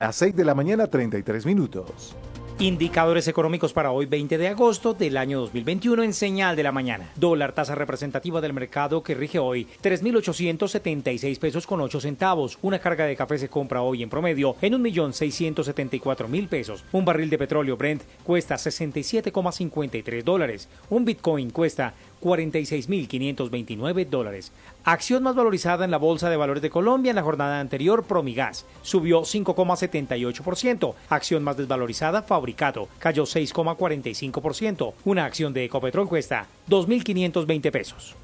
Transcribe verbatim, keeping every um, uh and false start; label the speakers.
Speaker 1: A seis de la mañana, treinta y tres minutos.
Speaker 2: Indicadores económicos para hoy veinte de agosto del año dos mil veintiuno en señal de la mañana. Dólar tasa representativa del mercado que rige hoy tres mil ochocientos setenta y seis pesos con ocho centavos. Una carga de café se compra hoy en promedio en un millón seiscientos setenta y cuatro mil pesos. Un barril de petróleo Brent cuesta sesenta y siete coma cincuenta y tres dólares. Un Bitcoin cuesta cuarenta y seis mil quinientos veintinueve dólares. Acción más valorizada en la Bolsa de Valores de Colombia en la jornada anterior, Promigas, subió cinco coma setenta y ocho por ciento. Acción más desvalorizada, Fabricato, cayó seis coma cuarenta y cinco por ciento. Una acción de Ecopetrol cuesta dos mil quinientos veinte pesos.